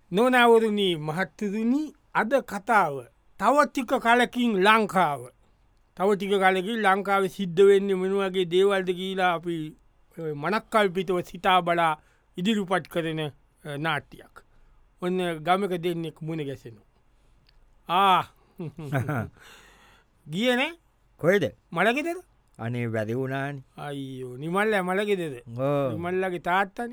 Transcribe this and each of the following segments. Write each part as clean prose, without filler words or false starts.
නොනවරුණී මහත්තතුනි අද කතාව තවත්තික කලකින් ලංකාව තවටික කලකින් ලංකාව සිද්ධ වෙන්න මෙනුවගේ දේවල්ද කියලා අපි මනක්කල්පිතව සිතා බලා ඉදිරිපට් කරන නාට්‍යයක් ඔන්න ගමක දෙන්නෙක් මුණ ගැසෙනවා ගියන කොයිද මළගෙදර අනේ වැදි වුණාන අයියෝ නිමල්ල මළගෙදෙද නිමල්ලගේ තාත්තන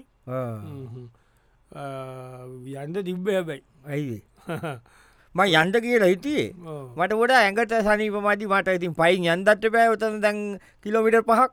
යන්ද තිබ්බ හැබැයි ඇයිද ම යන්ට කියලා හිටියේ මට ොඩ ඇඟට සනීප මදි මට ඉතින් පයින් යන්දට පැවතන දැන් කිලෝමිට පහක්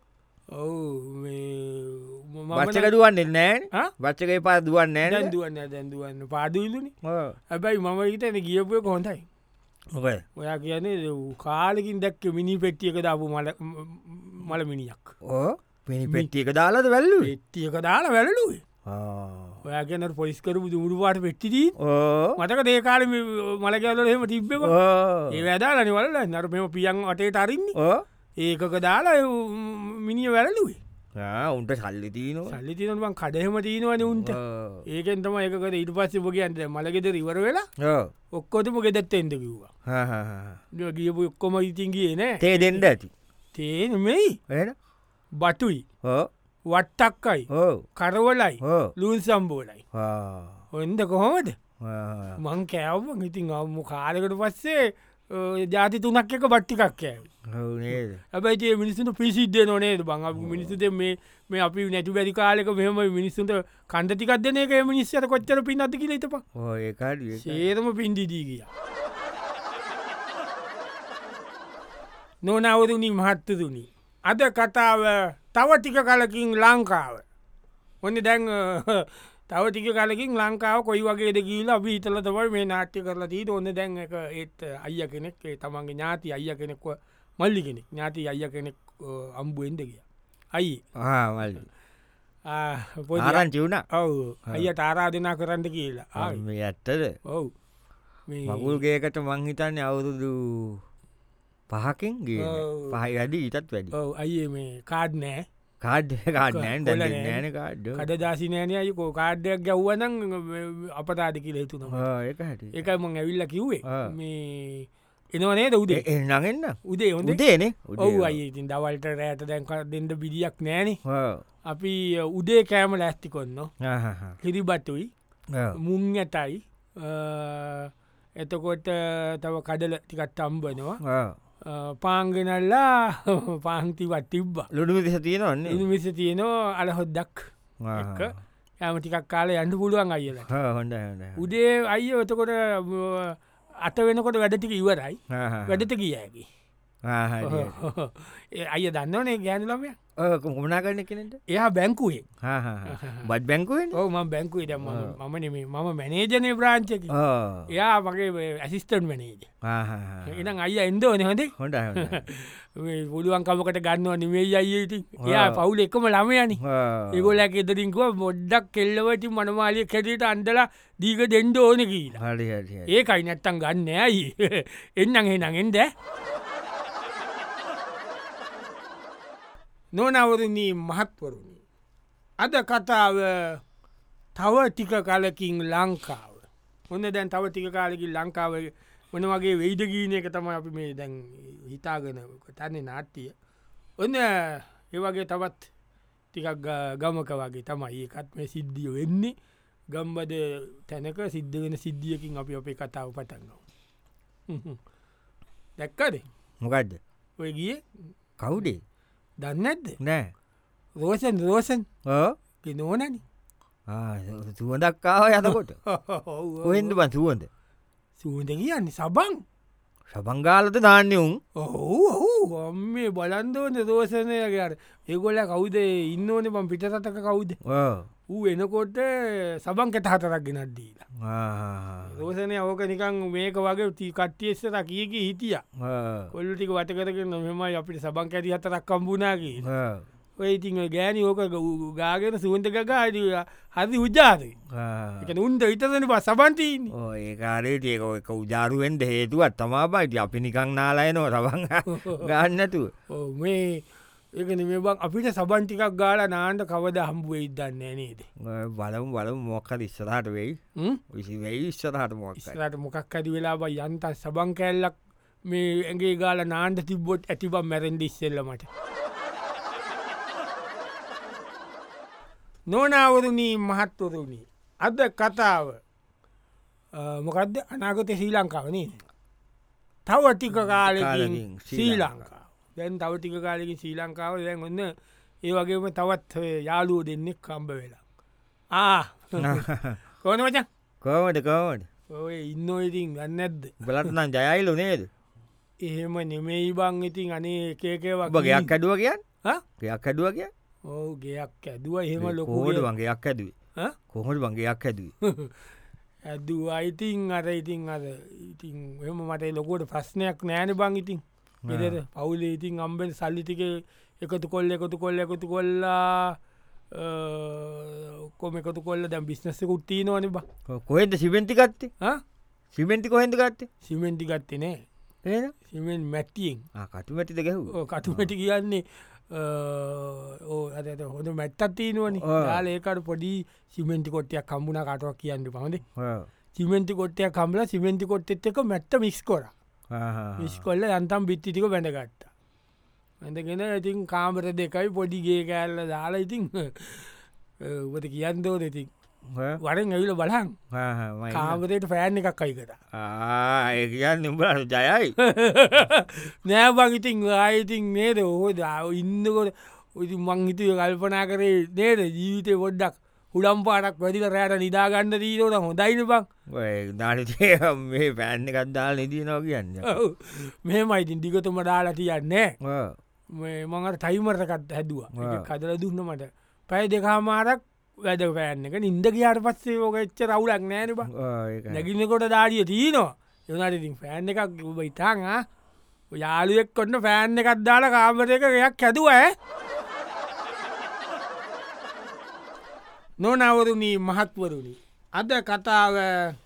වච්චක දුවන්න නෑ වච්චකයි පා දුවන්න නෑ දුවන්න දැන්දුවන්න පාදුල්ලුනි හැබැයි මම හිතන ගියපුය කොහොඳයි ඔයා කියන්නේ කාලකින් දැක්ක මිනි පෙට්ටියක දාපු මල මිනිියක් පිනි පෙට්ටියක දාලාද වැල්ලු එට්ටියක දාලා වැලලුවේ ඔයා කියනට පොලිස්කරපු දුමුරුපාට පෙට්ටිදී මතක දේකාල මලකවල හෙම තිබ්බ ඒ වැදාලනි වල්ල නර මෙම පියන් අටේට අරින්නේ ඒකක දාලා මිනිිය වැලලුවේ උන්ට සල්ලි තියන සල්ලි තියනවන් කඩහෙම තියනවන උන්ට ඒකෙන්තම ඒකට ඊට පස්සේ බොගන්ට මලගෙද ඉවර වෙලා ඔක්කොතම ගෙදත්ත එන්ට කිව්වා ගියපු ඔක්කොම ඉතින්ගේ නෑ තේ දෙෙන්ඩ ඇති තේන මෙයි බටුයි වට්ටක්කයි කරවලයි ලූන් සම්බෝලයි ඔන්ද කොහොමද මං කෑවම ඉතින් අම්ම කාලකට පස්සේ ජාති තුනක් එක බට්ටිකක් කෑව ඇබයි මිනිසුට පිසිද්ධ නොනේද බං මිනිසුද මේ අපි නැතු බැරි කාලක මෙහම මිනිස්සුන්ට කණ්ඩතිකක් දෙන එක මිනිස්සට කොච්චර පින් අති කියල තප සේරම පින්දිදී කිය නොනවරුණි මහත්තතුනි අද කතාව තවටික කලකින් ලංකාව ඔන්න දැන් තවටික කලකින් ලංකාව කොයි වගේද කියලා බීතල තවයි මේ නාට්‍ය කරලා දී ඔන්න දැන් එක ඒත් අයිය කෙනෙක් තමන්ගේ ඥාති අයිය කෙනෙක්ව මල්ලි කෙනෙක් ඥාති අයිය කෙනෙක් අම්බුවෙන්ද කිය අයි ආරංචි වුණ ඔවු අයිය තාරාධනා කරන්න කියලා ඇත්තද ඔවු මගුල්ගේකට මංහිතන්න අවුරුදු පහකින් පහයි වැඩි ඉතත් වැඩි අයේ මේ කාඩ් නෑ කාඩ් කාඩ්නෑන් නෑන කාඩ් කඩදාසි නෑන අයකෝ කාඩ්ඩයක් ගැව්වනං අපතාද කියල හිතුන ඒකයි මං ඇවිල්ල කිව්වේ මේ එනවනේද උදේ එන්නගන්න උදේ හොඳ දේනේ ඔවු අයි ඉතින් දවල්ට රෑත දැන්ක දෙට බිඩියක් නෑන අපි උදේ කෑම ලැස්ති කොන්න හිරිබත්තුයි මුං ඇතයි එතකොට තව කඩල ටිකත් අම්බනවා පාංගෙනල්ලා පාංතිවත් තිබ්බ ලොඩු විස තියෙනවන්නේ විස තියනවා අල හොද්දක් යම ටිකක් කාල යන්න පුළුවන් අයිල හොඳ උදේ අයිය ඔතකොට අත වෙනකොට වැඩටික ඉවරයි වැඩට කියකි අය දන්නවනේ ගෑනුලමය කුමනා කරන කෙනට එයා බැංකුවේ බත් බැංකුවෙන් ඕම බැංකුවේ ම නෙමේ මම මැනේජනය ප්‍රාංචක එයා මගේ ඇසිස්ටන් මනේජ එනම් අය එන්ද ඕන හොඳේ හොඳ පුළුවන්කමකට ගන්නවා නිමේ අයිති එයා පවුල එකම ළමයනි ඒගොලැක එදරින්කුව මොඩ්ඩක් කෙල්ලවති මනමාලිය කැටට අන්දලා දීක දෙන්ඩ ඕන කියලා ඒකයි නැත්තන් ගන්න ඇයි එන්නන් හෙනං එන්ද නොනවරණී මහත්වරුණි අද කතාව තව ටික කලකින් ලංකාව ඔන්න දැන් තව ටික කාලකින් ලංකාව මොන වගේ වෙයිදගීන එක තම අපි මේ දැන් හිතාගෙන තන්නේ නාට්ටිය ඔන්න ඒවගේ තවත් ටිකක් ගමක වගේ තමයි ඒකත් මේ සිද්ධිය වෙන්නේ ගම්බද තැනක සිද්ධ වෙන සිද්ධියකින් අපි අපේ කතාව පටන්ගව දැක්කද මොකක්ද ඔය ගිය කවුඩේ දන්නඇද්ද නෑ රෝසන් නෝනනි සුවදක්කාව යතකොට ඔහෙන්ද බන් සුවන්ද සූද කියන්න සබං සබංගාලත දාන්නයවුන් ඔහු මේ බලන්දෝන රෝසනයගට ඒගොල්ල කවුද ඉන්න ඕන බම් පිටසතක කවුද ඌ එනකොට සබං කෙත හතරක් ගෙනත් දීලා රෝසනය ඕක නිකං මේක වගේ ති කට්ටියස්සට කියකි හිටිය කොල්ලටික වටකරගෙන මෙමයි අපිට සබං ඇති හතරක් කම්බුණගේ ඔය ඉතින් ගෑනි ඕක ගාගෙන සුවන්ත ගාඩ හරි උජාරය එක උන්ට විතසන පස් සබන්තීන් ඒකාරයට ඒක එක උජාරුවෙන්ට හේතුවත් තමාබයිට අපි නිකං නාලායනෝ රබං ගන්නතුව මේ ඒකන මේ බං අපිට සබන්ටිකක් ගාල නාන්ට කවද හම්බුව ඉදන්න නේද බලම් මොක්කද ඉස්සරහට වෙයි විසි වෙයි ඉස්සරහට මොක් රට මොකක් ඇති වෙලා බයි යන්ත සබං කැල්ලක් මේ ඇගේ ගාල නාන්ට තිබ්බොට් ඇතිබම් මැරෙන්ඩ ඉස්සෙල්ලමට නොනවරුණී මහත්වරුණී අද කතාව මොකක්ද අනාගත ශ්‍රී ලංකාවනේ තව ටික කාලකින් ශ්‍රී ලංකා දැන් තව ටික කාලෙකින් ශ්‍රී ලංකාව දැන් ඔන්න ඒ වගේම තවත් යාලුව දෙන්නෙක් කම්බ වෙලා කොන මචන් කෝමට කෝමට ඔය ඉන්න ඉතින් ගන්න ඇද්ද බලත්නම් ජයයිලු නේද එහෙම නෙමෙයි බං ඉතින් අනේ එකේ ගයක් ඇඩුව කියන් ගයක් ඇඩුව කිය ඕ ගයක් ඇදුව එහෙම ලොකෝට වගේයක් ඇදුවේ කොහොට වගේයක් ඇදුවේ ඇදු අයිතින් අර ඉතින් අද ඉතින් එම මට ලොකෝට ප්‍රශ්නයක් නෑන බං ඉතින් ෙදර පවුලේ ඉතින් අම්බෙන් සල්ලිතික එකතු එකතු කොල්ලා කොම එකතු කොල්ල දැම් බිස්නස්සක උත්තිී නොන බ කොහෙද සිමෙන්ටි ගත්තේ සිමෙන්ටි කොහෙද ගත්තේ සිමෙන්ටි ගත්තේ නෑ ඒ සිමෙන් මැට්ටියෙන් කටුමැටිද ගැහ කටුමැටි කියන්නේ අද හොඳ මැත්තත්තිී නොවනි යාල ඒකට පොඩි සිමෙන්ටි කොට්ටයක් කම්බුණ කටුවක් කියන්න පහොද සිමෙන්ටි කොට්ටයක් කම්බල සිමෙන්ටි කොට්ටෙත් එක මැත්ත මිස් කොර විස්කොල්ල යන්තම් බිත්තිටික බැඳගත්තා ඇඳගෙන ඉතින් කාමර දෙකයි පොඩිගේ කෑල්ල දාලා ඉතින් උබට කියන්න දෝ දෙතින් වරෙන් ඇවිල බලන් කාමරයට ෆෑන් එකක් අයි කර ඒ කියන්න උඹට ජයයි නෑබං ඉතින් ආයිතින් නේද හෝ දාව ඉන්නකොට ඉතින් මං හිතුව කල්පනා කරේ නේද ජීවිතය පොඩ්ඩක් හුළම් පාටක් වැදිල රෑට නිදාගන්න දීනෝට හොඳයින බං දානතේ මේ පැන්න එකත්දාල් නිදිනෝ කියන්න මෙම ඉතින් දිගතුම දාලා තියන්නේ මඟට ටයිමරකත් හැදවා කදල දුන්න මට පැයි දෙකාමාරක් වැද පෑන්න එක නින්ද කියාට පස්සේ ෝක එච්ච රවුලක් නෑන බ නැගින්නකොට දාඩිය තියනවා යනට ඉතින් ෆෑන් එකක් උබ ඉතාන් යාලුවෙක් කොන්න ෆෑන් එකත් දාලා කාමර එක එකක් හැදුව නොනවරුණී මහත්වරුණි අද කතාව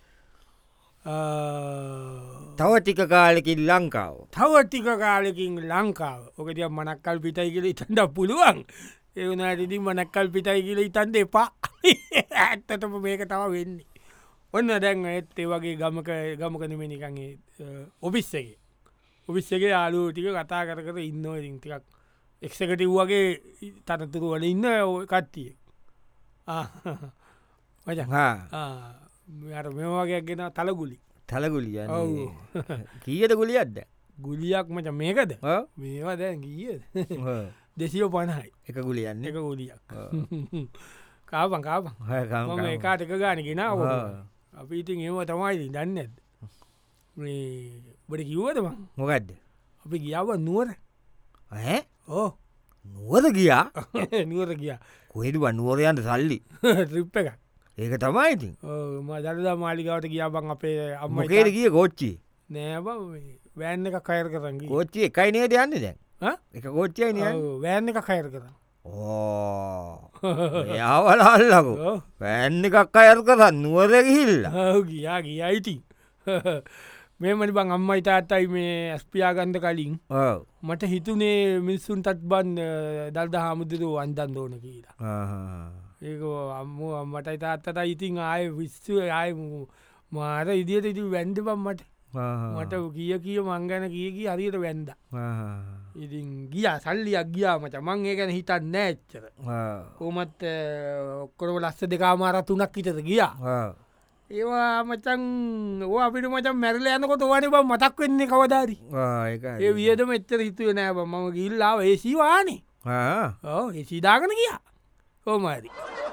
තව ටික කාලෙකින් ලංකාව තව ටික කාලෙකින් ලංකාව ඕකතිය මනක්කල් පිටයි කියල ඉතන්ට පුළුවන් ඒවනට ඉතින් මනක්කල් පිටයි කියල ඉතන්ට එපා ඇත්තටම මේක තව වෙන්නේ ඔන්න දැන් ඇත්තේ වගේ ගමකනමනිකගේ ඔෆිස්සගේ ඔෆිස්සගේ ආලු ටික කතා කර ඉන්න ඉතින් ටිකක් එක්සකටව් වගේ තනතුරු වල ඉන්න කට්ටිය මච මෙවාගයක් ගෙන තලගුලි තලගුලිය කීයට ගුලියත්ද ගුලියක් මච මේකද මේවා දැන් ගිය 250යි එක ගුලියන්න එක ගුලියක් කාපන් කාපන් ඒකාට එක ගාන ගෙනාව අපි ඉතින් ඒම තමයි දන්න ඇද බට කිව්වද මොකක්ද අපි ගියාව නුවර ඕ නුවද ගියා නුවර ගියා කොහෙඩුව නුවරයන්ට සල්ලි ත්‍රිප් එක ඒක තමයිඉතින් දරදා මාලිකාවට ගියාබන් අපේ අම්මකේට කිය කෝච්චි නෑබ වෑන්න එක කයර කරග කෝච්චි එකයි නේද යන්න දැන් එක කෝච්චයි නිය වෑන්න එක කයර කර යාවලල්ලකු වැන්න එකක් අයර කරන්න නුවර ගිහිල්ල ගියා ගියයිති මේමනි බං අම්මයි තාත්තයි මේ ඇස්පියාගන්ධ කලින් මට හිතුනේ මිනිස්සුන්ටත් බන් දල්ද හාමුදුරුව වන්දන් දෝන කියලා ඒක අම්ම අම්මටයි තාත්තට ඉතින් ආය විශ්ව ආය මාර ඉදිට ඉති වැන්ඩ පම්මට මට කිය මංගැන කිය හරියට වැන්ද ඉතින් ගිය සල්ලියක් ගියා මච මං ඒ ගැන හිතන්න නෑච්චර කෝමත් ඔක්කොරම ලස්ස දෙකාමාර තුනක් හිතද ගියා ඒවා මචන් ඕ අපිට මචන් මැරල යනකොට වන බ මතක් වෙන්නේ කවදාරි ඒ වියදම එච්චර හිතුව නෑ බ මම ගිල්ලාව ඒසිවානේ ඒ සිදාගන ගියා කෝමරි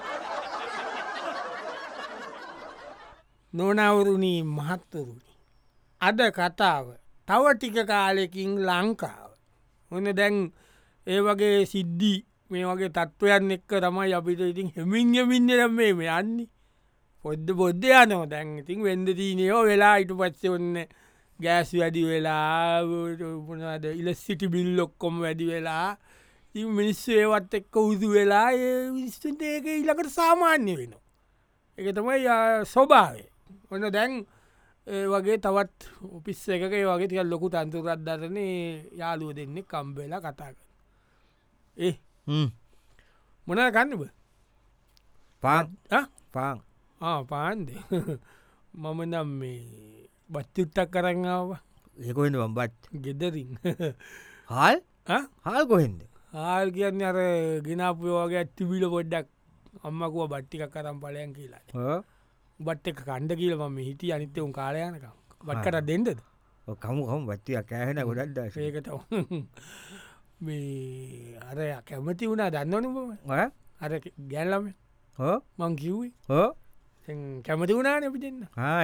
නොනවරුණී මහත්තරුණි අද කතාව තව ටික කාලෙකින් ලංකාව ඔන්න දැන් ඒ වගේ සිද්ධි මේ වගේ තත්ත්වයන් එක්ක තමයි අපිට ඉතින් හෙමින්ගමින්න මේ යන්නේ පොද්ද බොද්ධ යනෝ දැන් ඉතින් වෙන්ද තිීනයෝ වෙලා ඉටු පත්සේ ඔන්න ගෑස් වැඩි වෙලා ඉලස්සිටි බිල්ලොක්කොම වැඩි වෙලා ති මිනිස්සු ඒවත් එක්ක උදු වෙලා විස්තුන්ට ඒක ඉලකට සාමාන්‍ය වෙන එක තමයි ස්වභාවේ ඔන්න දැන් වගේ තවත් ඔපිස් එක වගේ තිය ලොකු තන්තුරත් දරන යාලුව දෙන්නේ කම්බෙලා කතා කර ඒ මොන ගන්නබ පාන් පාන් පාන්ද මම නම් මේ බච්චුට්ටක් කරන්නාව ඒකොන්න වම්බත් ගෙදරින් හල් හල් කොහෙන්ද හල් කියන්න අර ගෙනපුයෝගේ ඇත්තිබිල පොඩ්ඩක් අම්මකුව බට්ටික කරම් පලයන් කියලා බට් එක කණ්ඩ කියල ම හිටිය අනිත්‍ය උන් කාලයනක බට්කට දෙන්නද කමුහම බත්තිය කෑහෙන ගොඩක්ද ඒකට මේ අර කැමති වුණා දන්නවනම අර ගැල්ලම මං කිව්වේ කැමති වුණා නැපි දෙන්න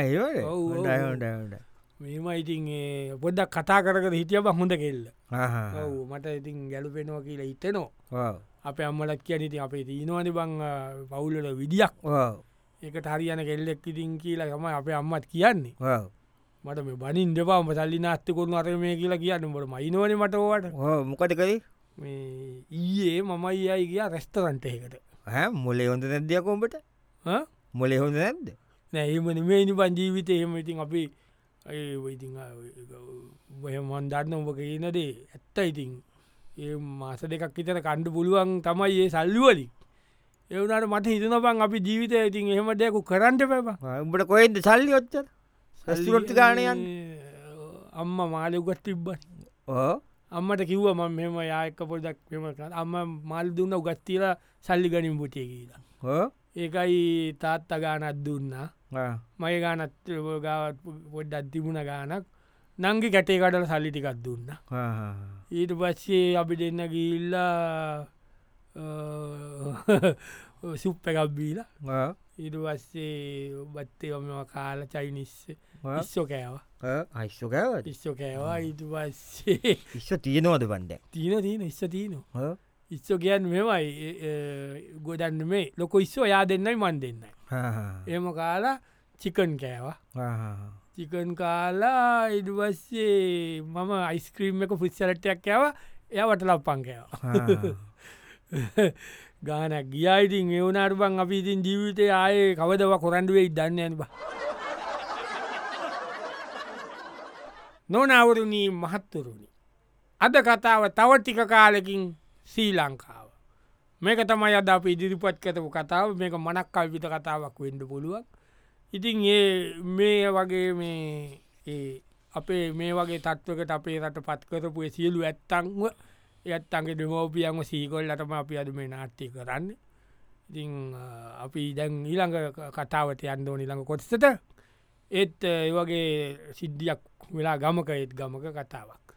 ඒ මේම ඉතින් පොඩ්ඩක් කතා කරක හිටිය බ හොඳ කෙල්ල මට ඉතින් ගැලුපෙනවා කියලා හිතනවා අප අම්මලක් කියන ඉතින් අපේ තිීනවන බං පවුල්ලට විදිියක් ඒකට හරියන කෙල්ලෙක් ඉතින් කියලා තම අප අම්මත් කියන්නේ මට මේ බනින් දෙපාම සල්ලි නාස්තකුණු අර මේ කියලා කියන්න බට මයිනවන මටවට මොකට කරේ ඊයේ මමයි අයි කිය රෙස්ටරන්ට එකට මොලේ හොඳ නැද්‍යකොම්බට මොලේ හොඳ නැද්ද නෑමන මේනි පන් ජීවිතය එහෙම ඉතින් අපි ඉතින් මන් දන්න උඹ කියනදේ ඇත්ත ඉතින් ඒ මාස දෙකක් ඉතර කණ්ඩ පුළුවන් තමයි ඒ සල්ලිවලින් ඒවනට මට හිතන බං අපි ජීවිතය ඉතින් එහෙම දෙයකු කරන්නට පැබ උඹට කොහෙන්ද සල්ලි ඔච්චර ස්රොට්ටි ගානයන් අම්ම මාලයුගත් තිබ්බ අම්මට කිව්ව ම මෙම යායක පොඩක් මෙම අම්ම මල් දුන්න උගත්තිල සල්ලි ගනින් පුටේ කියලා ඒකයි තාත්ත ගානත් දුන්නා මය ගානත් ගාවත් පොඩ්ඩත් තිබුණ ගානක් නංගි කැටේ කටල සල්ලිටිකත් දුන්න ඊට පස්සේ අපි දෙන්න ගිල්ලා සුප්ප එකක්බීලා ඊට පස්සේ බත්තේ මෙම කාල චයිනිස්ස ඉස්සෝ කෑව අයිස්සකෑව ඉස්සෝ කෑවා ඊට පස්සේ ඉස්ස තියනවද බන්ඩ තියන ඉස්ස තියනවා ඉස්සෝ කියන්න මෙමයි ගොඩන්න මේ ලොක ඉස්සෝ යා දෙන්නයි මන් දෙන්නයි එම කාලා චිකන් කෑවා චිකන් කාලා ඉඩවස්සේ මම අයිස්ක්‍රීම් එක පුස්සලටයක් කෑව එයාවට ලප්පන් කෑවා ගානක් ගියයිඉතින් එවනාට බං අපි ඉතින් ජීවිතය ආයේ කවදව කොරන්ඩුවේ දන්න ඇනිබ නොනවරුණී මහත්තුරුණි අද කතාව තවටික කාලෙකින් ශ්‍රී ලංකාව මේක තමයි අද අප ඉදිරිපත් කතපු කතාව මේක මනක් කල්පිත කතාවක් වෙන්ඩ පුළුවන් ඉතින් ඒ මේ වගේ මේ අපේ මේ වගේ තත්වකට අපේ රට පත් කරපු සියලු ඇත්තංව ඇත්තන්ගේ දෙමෝපියන්ම සීකොල්ලටම අපි අද මේ නාට්ටය කරන්න ඉතින් අපි දැන් ඊළඟ කතාවට යන්න නිළඟ කොටසට ඒත් ඒවගේ සිද්ධියක් වෙලා ගමක ඒත් ගමක කතාවක්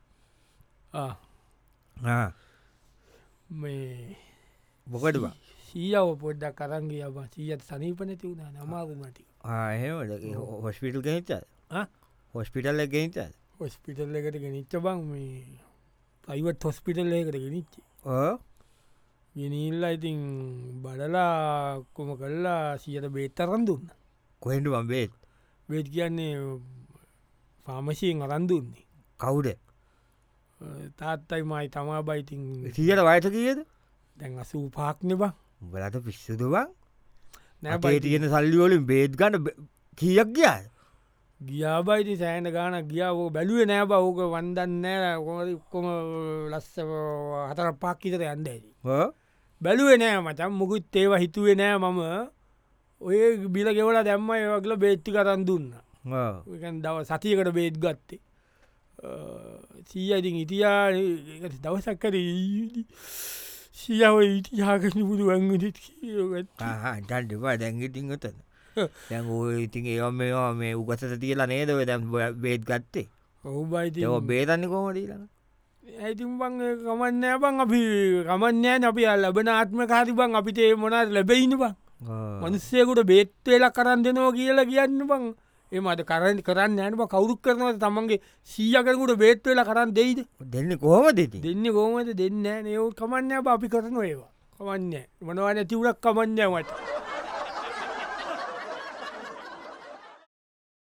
මේ මොකටවා සීයාව පොඩ්ඩක් කරන්ගේ අබ සීයත් සනීපනැති වුණ නමාගුමටි හොස්පිටල් ගෙනච හොස්පිටල් ගෙනච හොස්පිටල් එකට ගෙනනිච්ච බං මේ අයිවත් හොස්පිටල් එකට ගෙනනිච්චි ගෙනල්ලා ඉතින් බඩලා කොම කල්ලා සියට බේත්තරන් දුන්න කොහෙන්ට බේත් බේත් කියන්නේ පාමශයෙන් අරන් දුන්නේ කවුඩ තාත්තයි මයි තමා බයිතින් සියට වයස කියද දැන් අසූ පාක්න බං බලට පිස්සුද බං නෑ තියෙන සල්ලිවලින් බේත් ගන්න කියක් ගියා ගියාබයිති සෑන ගාන ගියාව බැලුවේ නෑ බවෝක වන්දන්න නෑ කොම ලස්ස හතර පාක්කිතර යන්න ඇති බැලුවේ නෑ මචන් මුකුත් ඒවා හිතුවේ නෑ මම ඔය බිල ගෙවල දැම්ම ඒවගල බේත්ති කරන් දුන්න දව සතියකට බේත් ගත්තේ සීයඉතින් ඉතියා දවසක්කර සියාව ඉතිහාකන පුුදු වංගට ටන්ටවා දැන්ගිටින් ගතන දැන් ඉතින් ඒම මේවා මේ උගසට තියලා නේදව දැම් බේත් ගත්තේ ඔහුබයිති බේතන්න කෝමටීලන ඇතින් බං කමන්නෑ බං අපි කමන්නෑ අපි ලබන ආත්ම කාති බං අපිට ඒ මොනාත් ලැබයින්න බං මනුස්සයකුට බේත්වෙලා කරන්න දෙනවා කියලා කියන්න බං එමට කරන්න කරන්න යන කවුරුක් කරනව තමන්ගේ සීයකරකුට බේත්වෙලා කරන්න දෙයිද දෙන්න කොහොම දෙති දෙන්න කෝමද දෙන්න නයවුත් කමන්න අපි කරන ඒවා කමන්න මනවාන තිවරක් කමන්නෑ මට